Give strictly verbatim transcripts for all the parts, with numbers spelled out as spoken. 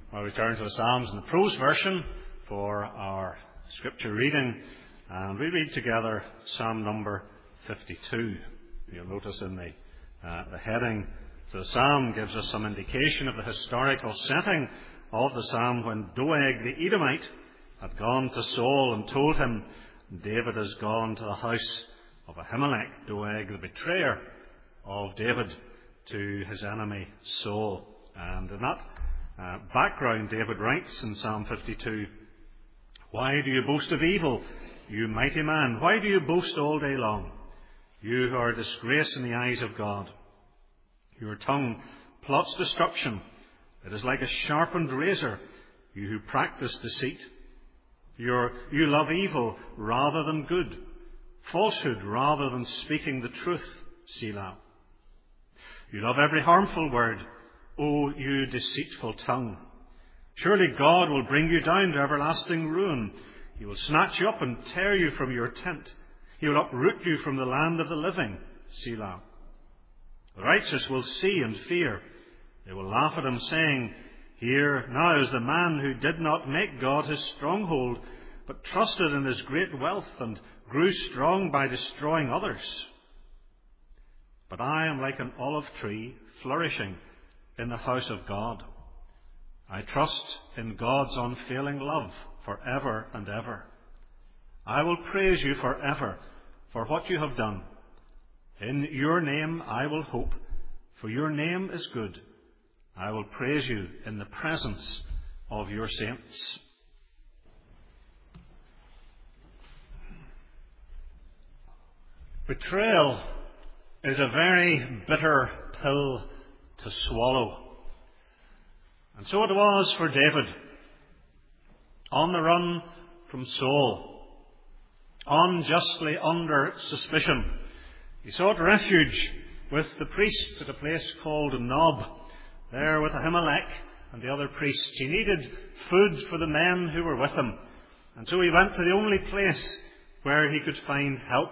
Well, we turn to the Psalms in the prose version for our scripture reading, and we read together Psalm number fifty-two. You'll notice in the, uh, the heading to the Psalm gives us some indication of the historical setting of the Psalm when Doeg the Edomite had gone to Saul and told him, David has gone to the house of Ahimelech, Doeg the betrayer of David, to his enemy Saul. And in that uh, background, David writes in Psalm fifty-two, Why do you boast of evil, you mighty man? Why do you boast all day long, you who are a disgrace in the eyes of God? Your tongue plots destruction. It is like a sharpened razor, you who practice deceit. You're, you love evil rather than good, falsehood rather than speaking the truth, Selah. You love every harmful word, O you deceitful tongue. Surely God will bring you down to everlasting ruin. He will snatch you up and tear you from your tent. He will uproot you from the land of the living, Selah. The righteous will see and fear. They will laugh at him, saying, Here now is the man who did not make God his stronghold, but trusted in his great wealth and grew strong by destroying others. But I am like an olive tree flourishing in the house of God. I trust in God's unfailing love forever and ever. I will praise you forever for what you have done. In your name I will hope, for your name is good. I will praise you in the presence of your saints. Betrayal is a very bitter pill to swallow. And so it was for David. On the run from Saul, unjustly under suspicion, he sought refuge with the priests at a place called Nob, there with Ahimelech and the other priests. He needed food for the men who were with him, and so he went to the only place where he could find help.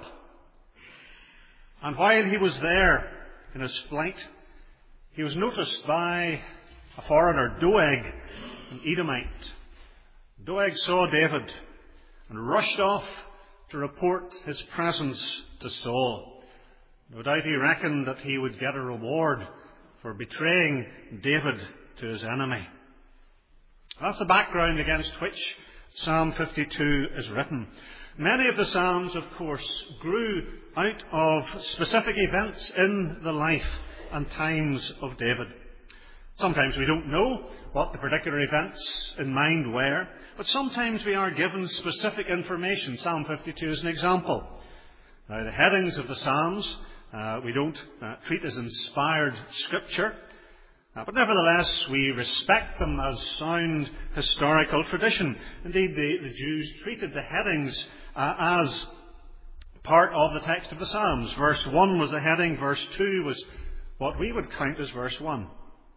And while he was there in his flight, he was noticed by a foreigner, Doeg, an Edomite. Doeg saw David and rushed off to report his presence to Saul. No doubt he reckoned that he would get a reward for betraying David to his enemy. That's the background against which Psalm fifty-two is written. Many of the Psalms, of course, grew out of specific events in the life and times of David. Sometimes we don't know what the particular events in mind were, but sometimes we are given specific information. Psalm fifty-two is an example. Now, the headings of the Psalms uh, we don't uh, treat as inspired scripture, uh, but nevertheless we respect them as sound historical tradition. Indeed, the, the Jews treated the headings uh, as part of the text of the Psalms. Verse one was a heading, verse two was what we would count as verse one.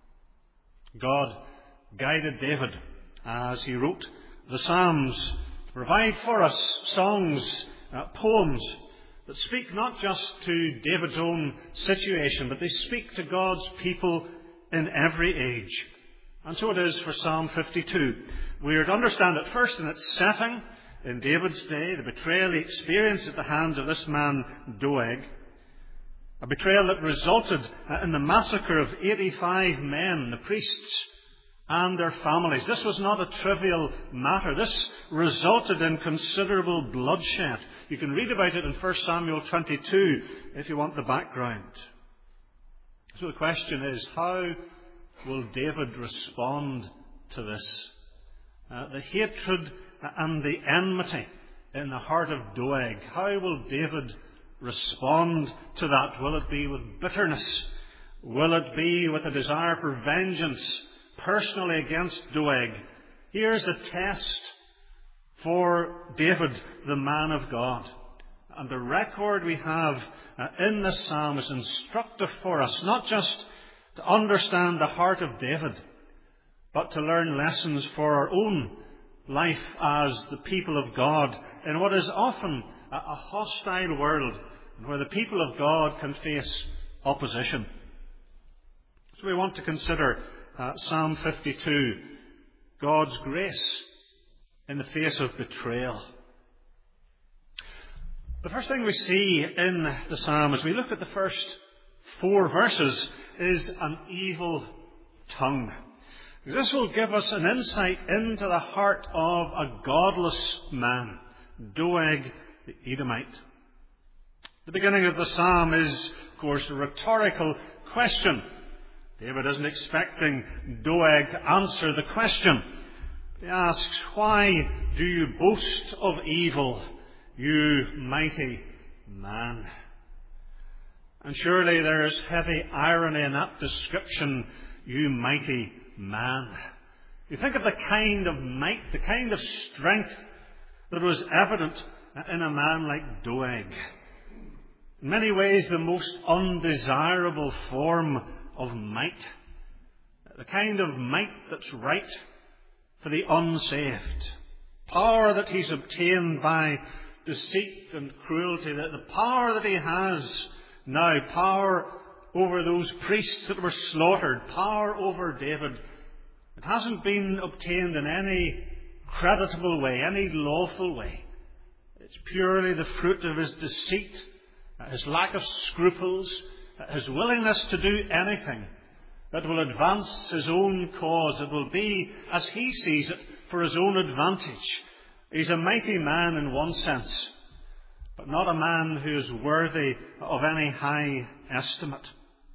God guided David as he wrote the Psalms to provide for us songs, uh, poems that speak not just to David's own situation, but they speak to God's people in every age. And so it is for Psalm fifty-two. We are to understand it first in its setting, in David's day, the betrayal he experienced at the hands of this man Doeg. A betrayal that resulted in the massacre of eighty-five men, the priests and their families. This was not a trivial matter. This resulted in considerable bloodshed. You can read about it in First Samuel twenty-two if you want the background. So the question is, how will David respond to this? Uh, the hatred and the enmity in the heart of Doeg. How will David respond to that? Will it be with bitterness? Will it be with a desire for vengeance personally against Doeg? Here's a test for David, the man of God. And the record we have uh, in this psalm is instructive for us, not just to understand the heart of David, but to learn lessons for our own life as the people of God in what is often a, a hostile world, where the people of God can face opposition. So we want to consider uh, Psalm fifty-two God's grace in the face of betrayal. The first thing we see in the psalm as we look at the first four verses is an evil tongue. This will give us an insight into the heart of a godless man, Doeg the Edomite. The beginning of the psalm is, of course, a rhetorical question. David isn't expecting Doeg to answer the question. He asks, "Why do you boast of evil, you mighty man?" And surely there is heavy irony in that description, "you mighty man." You think of the kind of might, the kind of strength that was evident in a man like Doeg. In many ways, the most undesirable form of might. The kind of might that's right for the unsaved. Power that he's obtained by deceit and cruelty. The power that he has now, power over those priests that were slaughtered, power over David, it hasn't been obtained in any creditable way, any lawful way. It's purely the fruit of his deceit, his lack of scruples, his willingness to do anything that will advance his own cause, that will be, as he sees it, for his own advantage. He's a mighty man in one sense, but not a man who is worthy of any high estimate.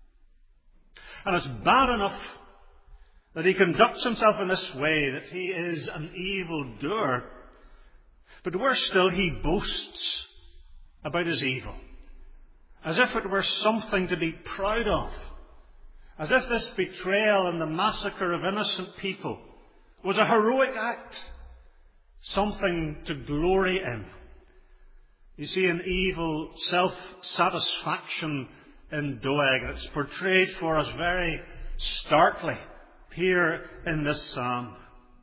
And it's bad enough that he conducts himself in this way, that he is an evildoer. But worse still, he boasts about his evil, as if it were something to be proud of, as if this betrayal and the massacre of innocent people was a heroic act, something to glory in. You see an evil self-satisfaction in Doeg, and it's portrayed for us very starkly here in this psalm.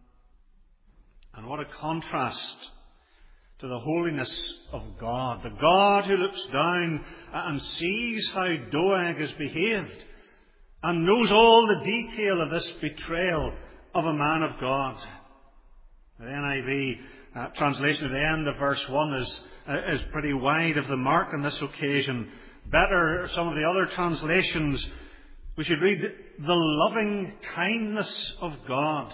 And what a contrast to the holiness of God, the God who looks down and sees how Doeg has behaved and knows all the detail of this betrayal of a man of God. The N I V uh, translation at the end of verse one is, uh, is pretty wide of the mark on this occasion. Better, some of the other translations, we should read, "The loving kindness of God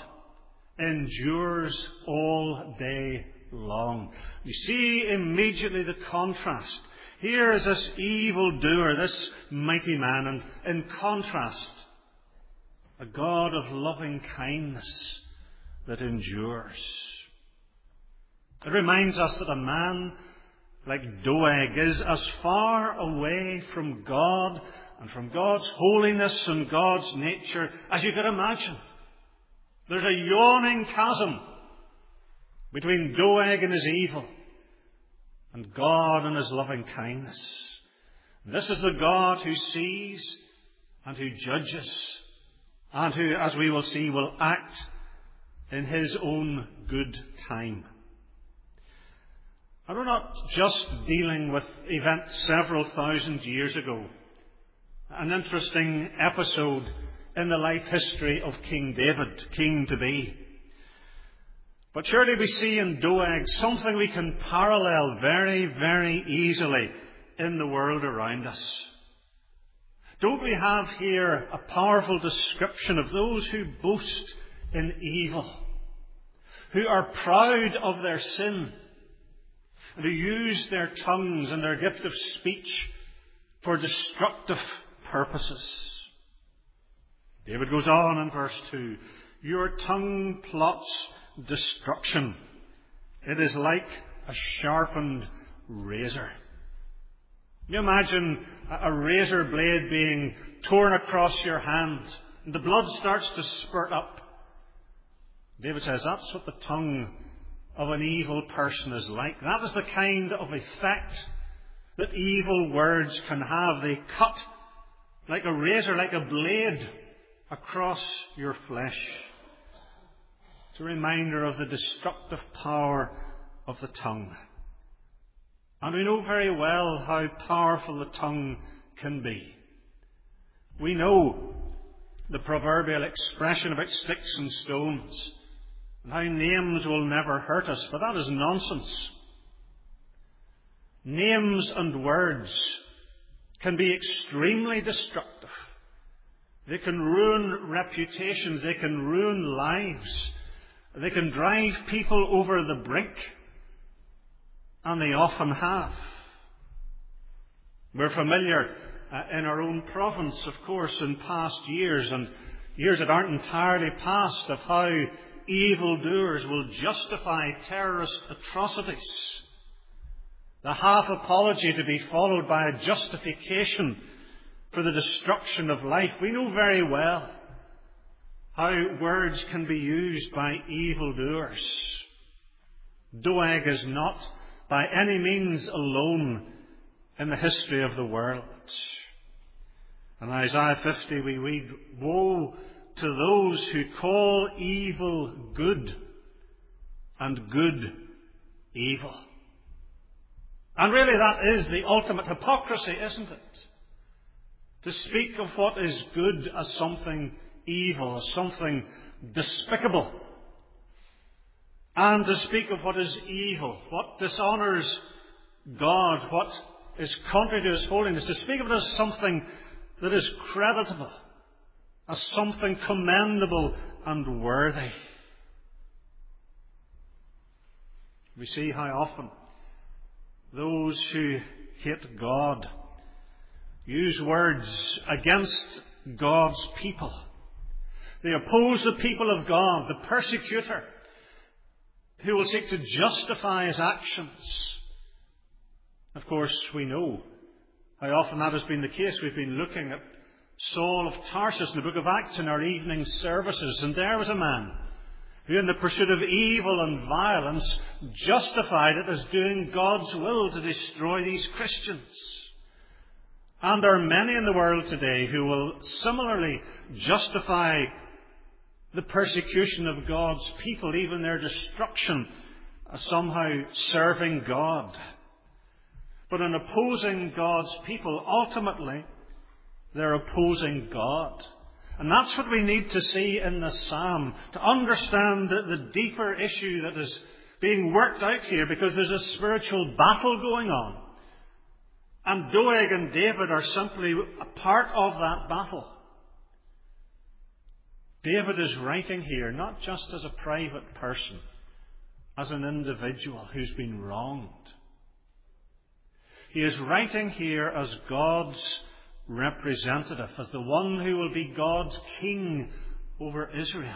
endures all day long." You see immediately the contrast. Here is this evildoer, this mighty man, and in contrast, a God of loving kindness that endures. It reminds us that a man like Doeg is as far away from God and from God's holiness and God's nature as you could imagine. There's a yawning chasm between Doeg and his evil and God and his loving kindness. This is the God who sees and who judges and who, as we will see, will act in his own good time. And we're not just dealing with events several thousand years ago, an interesting episode in the life history of King David, king to be. But surely we see in Doeg something we can parallel very, very easily in the world around us. Don't we have here a powerful description of those who boast in evil, who are proud of their sin, and who use their tongues and their gift of speech for destructive purposes? David goes on in verse two, "Your tongue plots destruction. It is like a sharpened razor." You imagine a razor blade being torn across your hand and the blood starts to spurt up. David says that's what the tongue of an evil person is like. That is the kind of effect that evil words can have. They cut like a razor, like a blade across your flesh. It's a reminder of the destructive power of the tongue. And we know very well how powerful the tongue can be. We know the proverbial expression about sticks and stones. and how names will never hurt us, but that is nonsense. Names and words can be extremely destructive. They can ruin reputations, they can ruin lives, they can drive people over the brink, and they often have. We're familiar uh, in our own province, of course, in past years, and years that aren't entirely past, of how evildoers will justify terrorist atrocities. The half apology to be followed by a justification for the destruction of life. We know very well how words can be used by evildoers. Doeg is not by any means alone in the history of the world. In Isaiah fifty we read, "Woe to those who call evil good and good evil." And really that is the ultimate hypocrisy, isn't it? To speak of what is good as something evil, as something despicable. And to speak of what is evil, what dishonours God, what is contrary to His holiness, to speak of it as something that is creditable, as something commendable and worthy. We see how often those who hate God use words against God's people. They oppose the people of God, the persecutor, who will seek to justify his actions. Of course, we know how often that has been the case. We've been looking at Saul of Tarsus in the book of Acts in our evening services, and there was a man who, in the pursuit of evil and violence, justified it as doing God's will to destroy these Christians. And there are many in the world today who will similarly justify the persecution of God's people, even their destruction, as somehow serving God. But in opposing God's people, ultimately, they're opposing God. And that's what we need to see in the psalm, to understand the, the deeper issue that is being worked out here, because there's a spiritual battle going on. And Doeg and David are simply a part of that battle. David is writing here not just as a private person, as an individual who's been wronged. He is writing here as God's representative, as the one who will be God's king over Israel.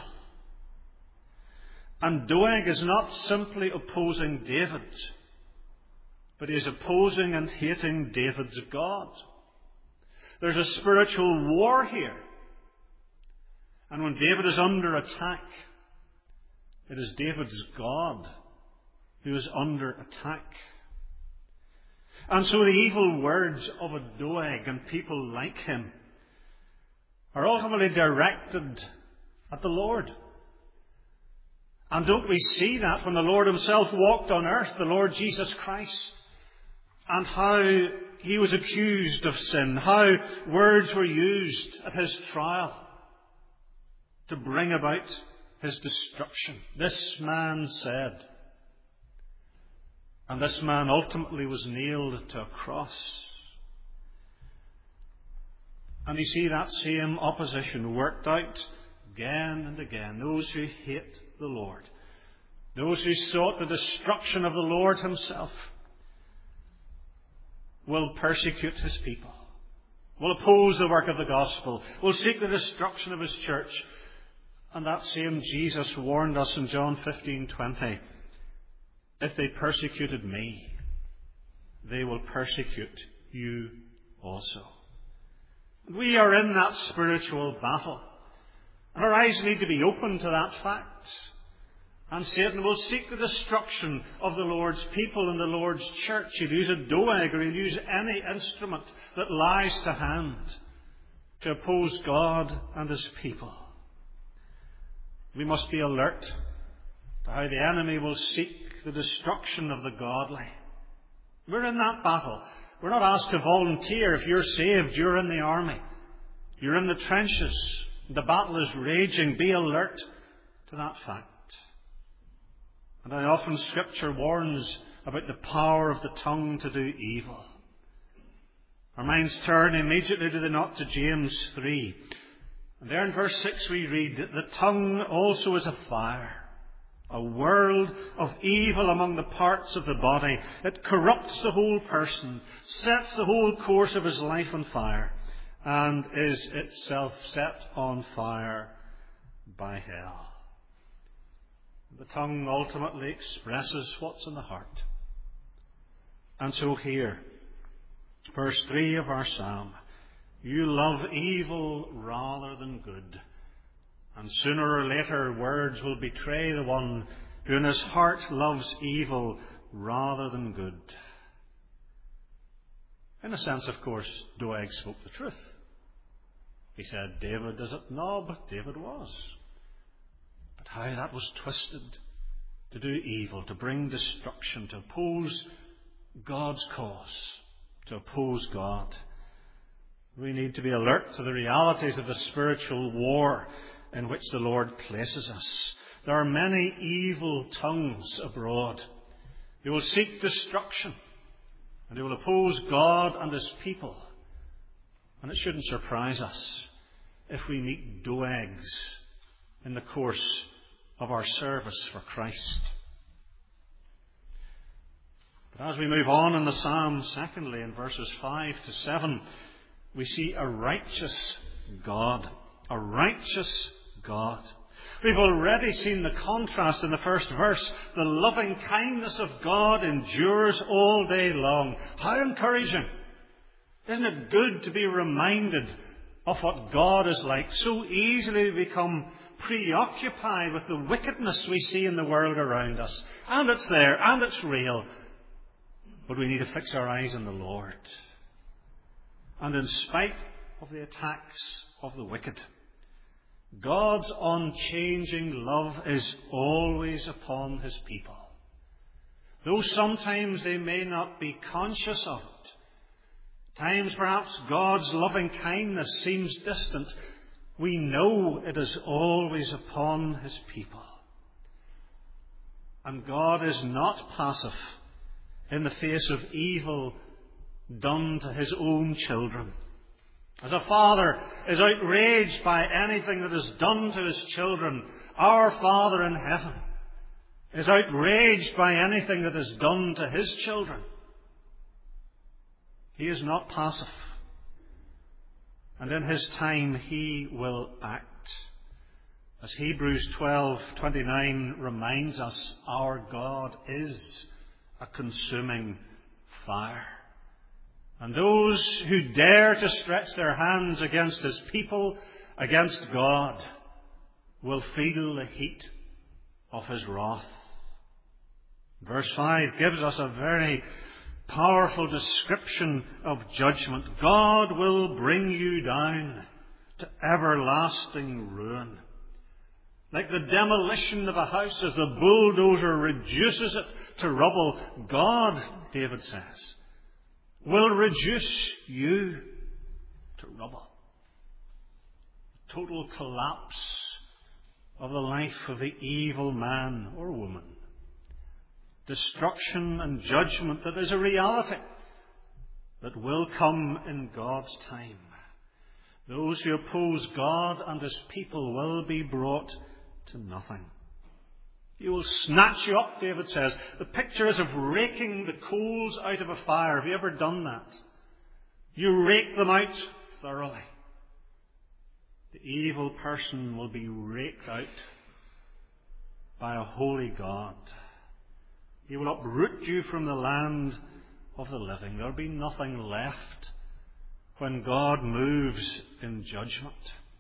And Doeg is not simply opposing David, but he is opposing and hating David's God. There's a spiritual war here. And when David is under attack, it is David's God who is under attack. And so the evil words of a Doeg and people like him are ultimately directed at the Lord. And don't we see that when the Lord himself walked on earth, the Lord Jesus Christ, and how he was accused of sin, how words were used at his trial to bring about his destruction. This man said, and this man ultimately was nailed to a cross. And you see that same opposition worked out again and again. Those who hate the Lord, those who sought the destruction of the Lord himself, will persecute his people, will oppose the work of the gospel, will seek the destruction of his church. And that same Jesus warned us in John fifteen twenty, if they persecuted me, they will persecute you also. We are in that spiritual battle, and our eyes need to be open to that fact. And Satan will seek the destruction of the Lord's people and the Lord's church. He'll use a Doeg, or he'll use any instrument that lies to hand to oppose God and his people. We must be alert to how the enemy will seek the destruction of the godly. We're in that battle. We're not asked to volunteer. If you're saved, you're in the army. You're in the trenches. The battle is raging. Be alert to that fact. And how often Scripture warns about the power of the tongue to do evil. Our minds turn immediately to the not to James three. And there in verse six we read that the tongue also is a fire, a world of evil among the parts of the body. It corrupts the whole person, sets the whole course of his life on fire, and is itself set on fire by hell. The tongue ultimately expresses what's in the heart. And so here, verse three of our psalm, you love evil rather than good. And sooner or later words will betray the one who in his heart loves evil rather than good. In a sense, of course, Doeg spoke the truth. He said, David is it? No, but David was. But how that was twisted to do evil, to bring destruction, to oppose God's cause, to oppose God. We need to be alert to the realities of the spiritual war in which the Lord places us. There are many evil tongues abroad. They will seek destruction, and they will oppose God and His people. And it shouldn't surprise us if we meet Doegs in the course of our service for Christ. But as we move on in the psalm, secondly, in verses five to seven, we see a righteous God. A righteous God. We've already seen the contrast in the first verse. The loving kindness of God endures all day long. How encouraging. Isn't it good to be reminded of what God is like? So easily we become preoccupied with the wickedness we see in the world around us. And it's there, and it's real. But we need to fix our eyes on the Lord. And in spite of the attacks of the wicked, God's unchanging love is always upon His people. Though sometimes they may not be conscious of it, times perhaps God's loving kindness seems distant, we know it is always upon His people. And God is not passive in the face of evil done to His own children. As a father is outraged by anything that is done to his children, our Father in heaven is outraged by anything that is done to His children. He is not passive. And in His time He will act. As Hebrews twelve twenty-nine reminds us, our God is a consuming fire. And those who dare to stretch their hands against His people, against God, will feel the heat of His wrath. Verse five gives us a very powerful description of judgment. God will bring you down to everlasting ruin. Like the demolition of a house as the bulldozer reduces it to rubble, God, David says, will reduce you to rubble. Total collapse of the life of the evil man or woman. Destruction and judgment that is a reality that will come in God's time. Those who oppose God and His people will be brought to nothing. He will snatch you up, David says. The picture is of raking the coals out of a fire. Have you ever done that? You rake them out thoroughly. The evil person will be raked out by a holy God. He will uproot you from the land of the living. There will be nothing left when God moves in judgment.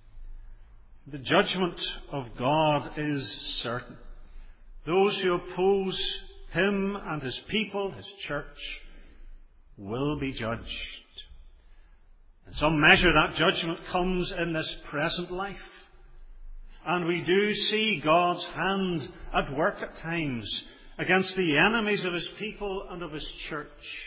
The judgment of God is certain. Those who oppose Him and His people, His church, will be judged. In some measure, that judgment comes in this present life. And we do see God's hand at work at times against the enemies of His people and of His church.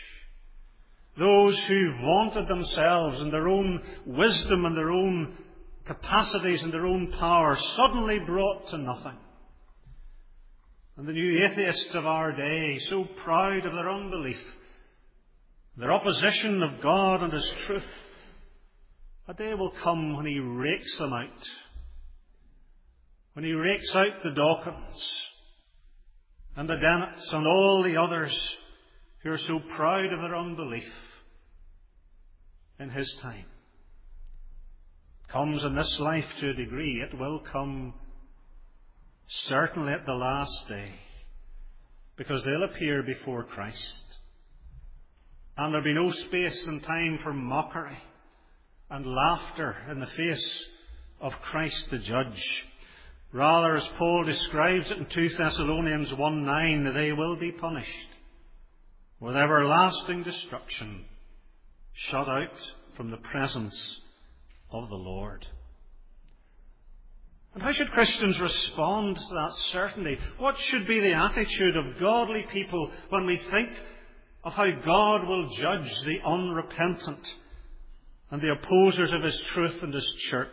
Those who vaunted themselves in their own wisdom and their own capacities and their own power, suddenly brought to nothing. And the new atheists of our day, so proud of their unbelief, their opposition of God and His truth, a day will come when He rakes them out. When He rakes out the Dawkins and the Dennetts and all the others who are so proud of their unbelief in His time. It comes in this life to a degree. It will come certainly at the last day, because they'll appear before Christ. And there'll be no space and time for mockery and laughter in the face of Christ the Judge. Rather, as Paul describes it in Second Thessalonians one nine, they will be punished with everlasting destruction, shut out from the presence of the Lord. And how should Christians respond to that certainty? What should be the attitude of godly people when we think of how God will judge the unrepentant and the opposers of His truth and His church?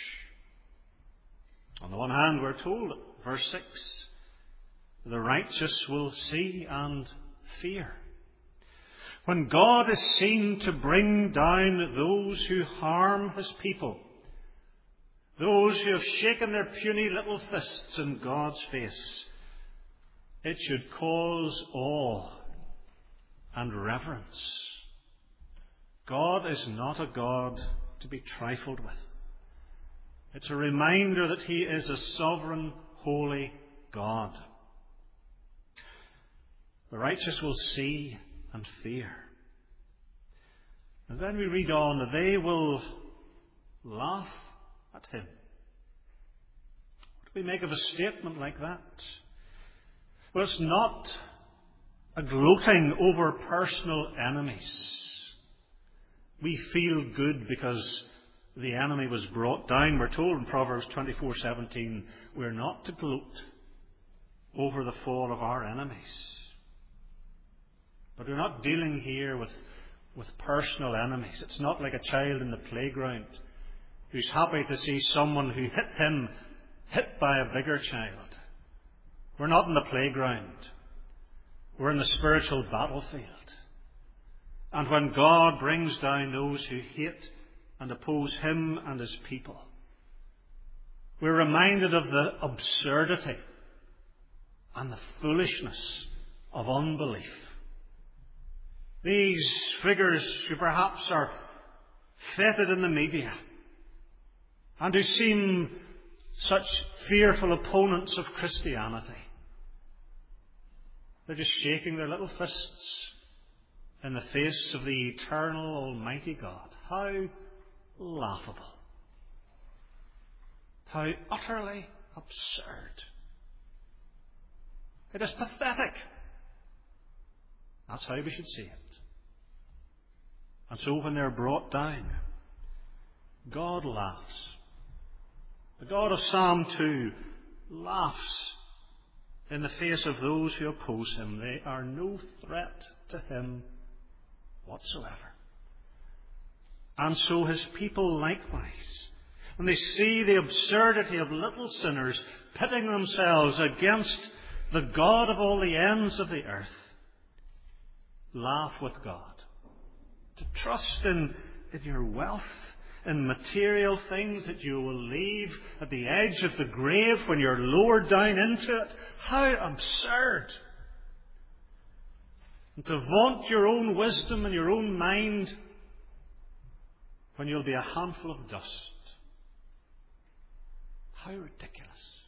On the one hand, we're told, verse six, the righteous will see and fear. When God is seen to bring down those who harm His people, those who have shaken their puny little fists in God's face, it should cause awe and reverence. God is not a God to be trifled with. It's a reminder that He is a sovereign, holy God. The righteous will see and fear. And then we read on that they will laugh at Him. What do we make of a statement like that? Well, it's not a gloating over personal enemies. We feel good because the enemy was brought down. We're told in Proverbs twenty-four seventeen, we're not to gloat over the fall of our enemies. But we're not dealing here with, with personal enemies. It's not like a child in the playground who's happy to see someone who hit him hit by a bigger child. We're not in the playground. We're in the spiritual battlefield. And when God brings down those who hate and oppose Him and His people, we're reminded of the absurdity and the foolishness of unbelief. These figures who perhaps are feted in the media and who seem such fearful opponents of Christianity, they're just shaking their little fists in the face of the eternal Almighty God. How laughable. How utterly absurd. It is pathetic. That's how we should see it. And so when they're brought down, God laughs. The God of Psalm two laughs in the face of those who oppose Him. They are no threat to Him whatsoever. And so His people likewise, when they see the absurdity of little sinners pitting themselves against the God of all the ends of the earth, laugh with God. To trust in, in your wealth, in material things that you will leave at the edge of the grave when you're lowered down into it. How absurd. And to vaunt your own wisdom and your own mind when you'll be a handful of dust. How ridiculous.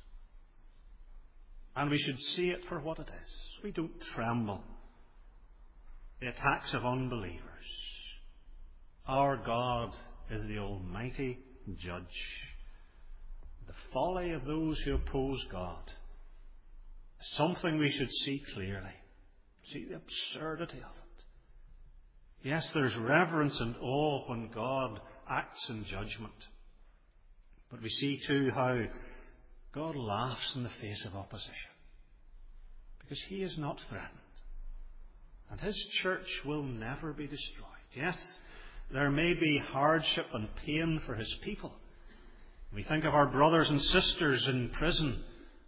And we should see it for what it is. We don't tremble. The attacks of unbelievers. Our God is the Almighty Judge. The folly of those who oppose God is something we should see clearly. See the absurdity of it. Yes, there's reverence and awe when God acts in judgment. But we see too how God laughs in the face of opposition. Because He is not threatened. And His church will never be destroyed. Yes, there may be hardship and pain for His people. We think of our brothers and sisters in prison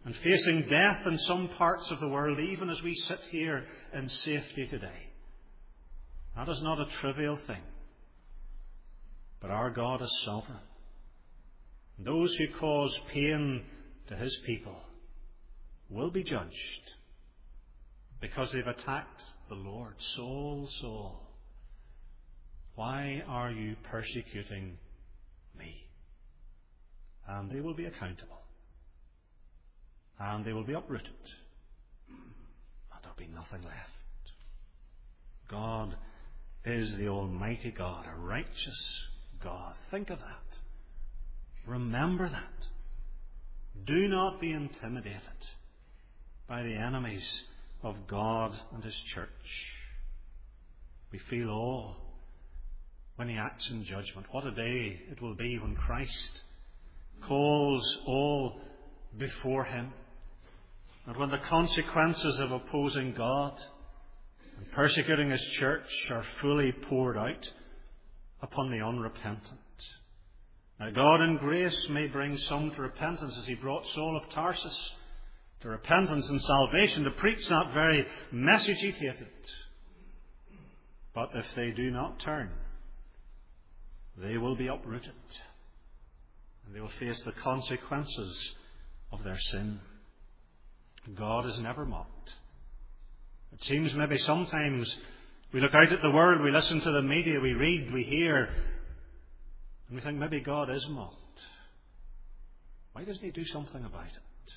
and facing death in some parts of the world, even as we sit here in safety today. That is not a trivial thing. But our God is sovereign. Those who cause pain to his people will be judged because they've attacked the Lord. Saul, Saul, why are you persecuting me? And they will be accountable. And they will be uprooted. And there'll be nothing left. God is the Almighty God, a righteous God. Think of that. Remember that. Do not be intimidated by the enemies of God and his church. We feel awe when he acts in judgment. What a day it will be when Christ calls all before him, and when the consequences of opposing God and persecuting his church are fully poured out upon the unrepentant. Now God in grace may bring some to repentance, as he brought Saul of Tarsus to repentance and salvation, to preach that very message he hated. But if they do not turn, they will be uprooted, and they will face the consequences of their sin. God is never mocked. It seems maybe sometimes we look out at the world, we listen to the media, we read, we hear, and we think maybe God is mocked. Why doesn't he do something about it?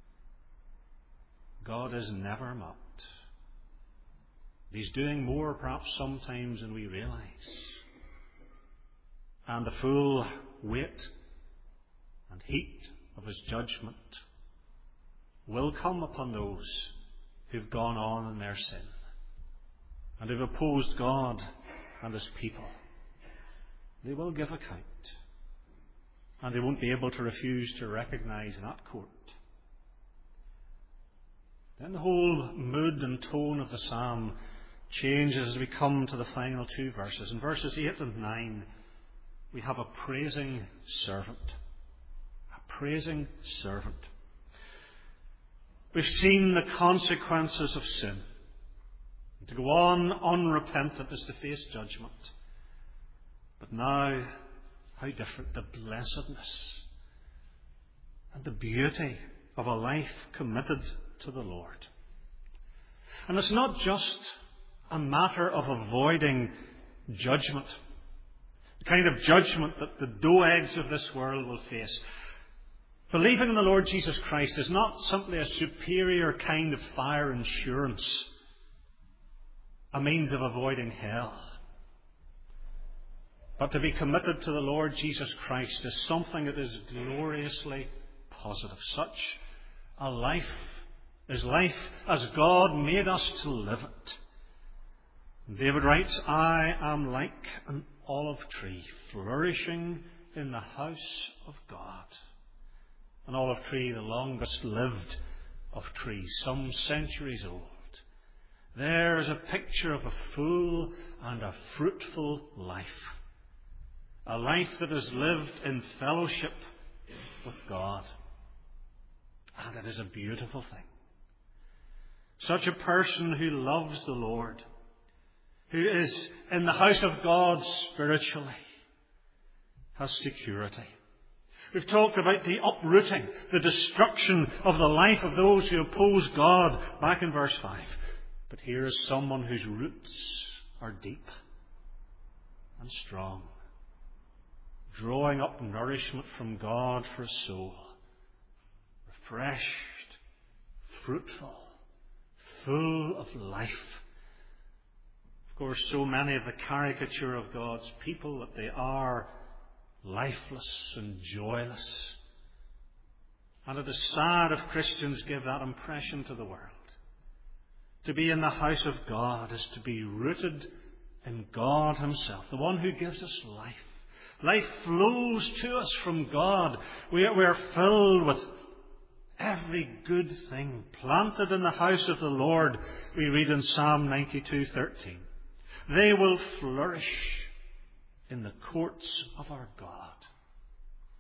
God is never mocked. He's doing more perhaps sometimes than we realize. And the full weight and heat of his judgment will come upon those who've gone on in their sin and who've opposed God and his people. They will give account, and they won't be able to refuse to recognize that court. Then the whole mood and tone of the psalm changes as we come to the final two verses. In verses eight and nine, we have a praising servant. A praising servant. We've seen the consequences of sin. To go on unrepentant is to face judgment. But now, how different the blessedness and the beauty of a life committed to the Lord. And it's not just a matter of avoiding judgment, the kind of judgment that the doegs of this world will face. Believing in the Lord Jesus Christ is not simply a superior kind of fire insurance, a means of avoiding hell. But to be committed to the Lord Jesus Christ is something that is gloriously positive. Such a life is life as God made us to live it. And David writes, I am like an olive tree flourishing in the house of God. An olive tree, the longest lived of trees, some centuries old. There is a picture of a full and a fruitful life. A life that is lived in fellowship with God. And it is a beautiful thing. Such a person who loves the Lord, who is in the house of God spiritually, has security. We've talked about the uprooting, the destruction of the life of those who oppose God back in verse five. But here is someone whose roots are deep and strong, drawing up nourishment from God for his soul, refreshed, fruitful, full of life. Of course, so many of the caricature of God's people that they are lifeless and joyless. And it is sad if Christians give that impression to the world. To be in the house of God is to be rooted in God himself, the one who gives us life. Life flows to us from God. We are, we are filled with every good thing planted in the house of the Lord, we read in Psalm ninety-two thirteen. They will flourish in the courts of our God.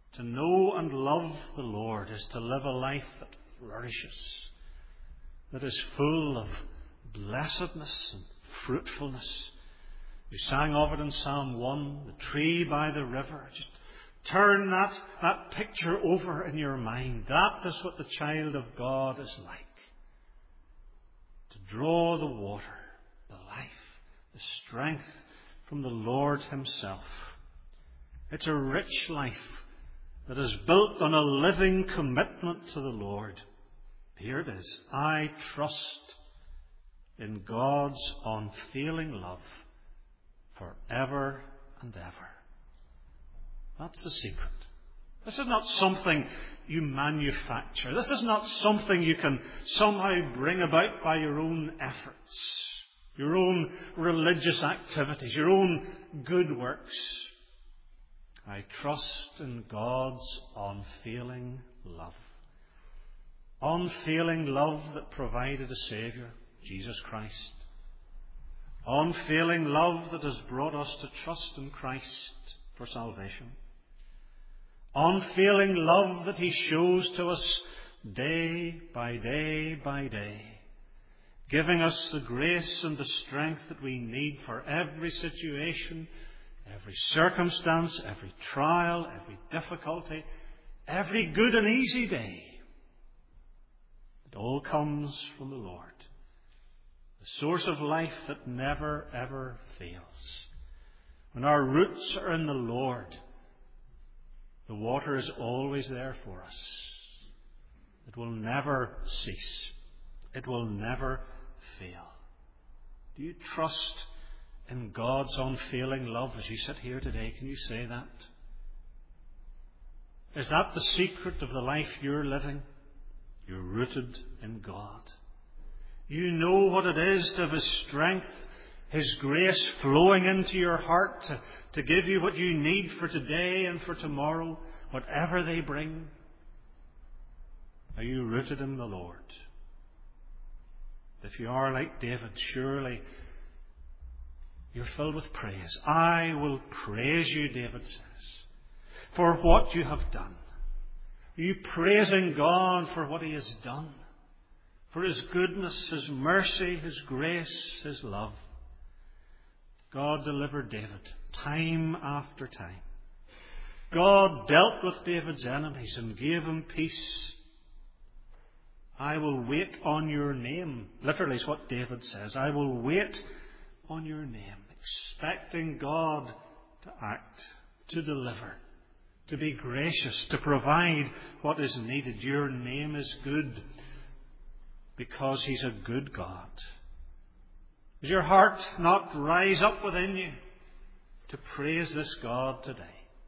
To know and love the Lord is to live a life that flourishes, that is full of blessedness and fruitfulness. We sang of it in Psalm one, the tree by the river. Just turn that, that picture over in your mind. That is what the child of God is like. To draw the water, the life, the strength from the Lord himself. It's a rich life that is built on a living commitment to the Lord. Here it is. I trust in God's unfailing love forever and ever. That's the secret. This is not something you manufacture. This is not something you can somehow bring about by your own efforts, your own religious activities, your own good works. I trust in God's unfailing love. Unfailing love that provided a Saviour, Jesus Christ. Unfailing love that has brought us to trust in Christ for salvation. Unfailing love that he shows to us day by day by day, giving us the grace and the strength that we need for every situation, every circumstance, every trial, every difficulty, every good and easy day. It all comes from the Lord, the source of life that never ever fails. When our roots are in the Lord, the water is always there for us. It will never cease. It will never fail. Do you trust in God's unfailing love as you sit here today? Can you say that? Is that the secret of the life you're living? You're rooted in God. You know what it is to have His strength, His grace flowing into your heart to, to give you what you need for today and for tomorrow, whatever they bring. Are you rooted in the Lord? If you are like David, surely you're filled with praise. I will praise you, David says, for what you have done. Are you praising God for what He has done? For His goodness, His mercy, His grace, His love. God delivered David time after time. God dealt with David's enemies and gave him peace. I will wait on your name. Literally is what David says. I will wait on your name, expecting God to act, to deliver, to be gracious, to provide what is needed. Your name is good because He's a good God. Does your heart not rise up within you to praise this God today?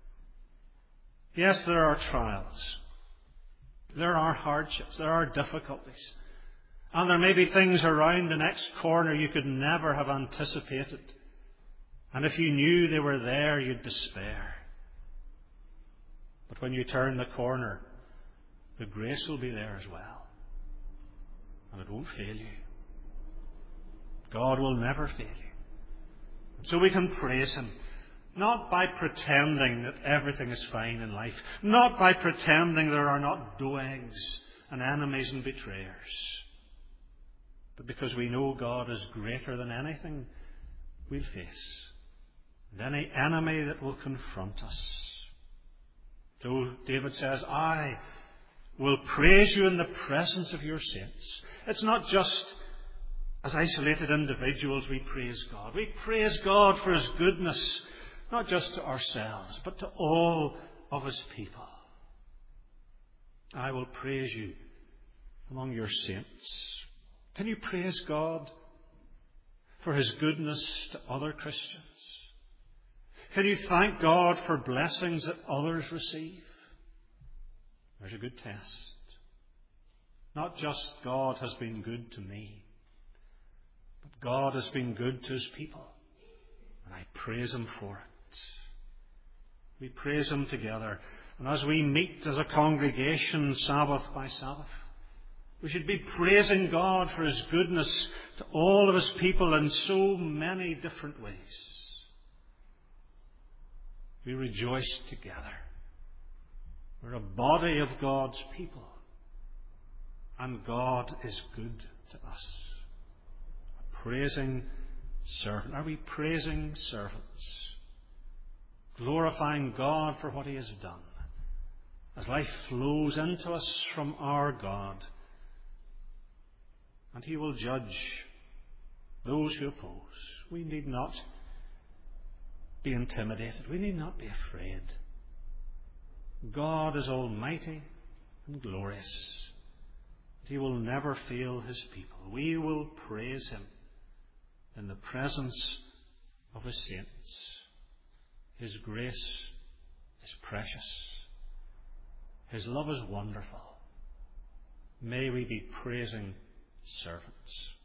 Yes, there are trials. There are hardships. There are difficulties. And there may be things around the next corner you could never have anticipated. And if you knew they were there, you'd despair. But when you turn the corner, the grace will be there as well. And it won't fail you. God will never fail you. So we can praise Him, not by pretending that everything is fine in life, not by pretending there are not doegs and enemies and betrayers, but because we know God is greater than anything we'll face, and any enemy that will confront us. So David says, I will praise you in the presence of your saints. It's not just as isolated individuals we praise God. We praise God for His goodness, not just to ourselves, but to all of His people. I will praise you among your saints. Can you praise God for His goodness to other Christians? Can you thank God for blessings that others receive? There's a good test. Not just God has been good to me, but God has been good to His people. And I praise Him for it. We praise Him together. And as we meet as a congregation, Sabbath by Sabbath, we should be praising God for His goodness to all of His people in so many different ways. We rejoice together We're a body of God's people, and God is good to us. A praising servant. Are we praising servants? Glorifying God for what he has done. As life flows into us from our God, and he will judge those who oppose. We need not be intimidated. We need not be afraid. God is almighty and glorious. He will never fail his people. We will praise him in the presence of his saints. His grace is precious. His love is wonderful. May we be praising servants.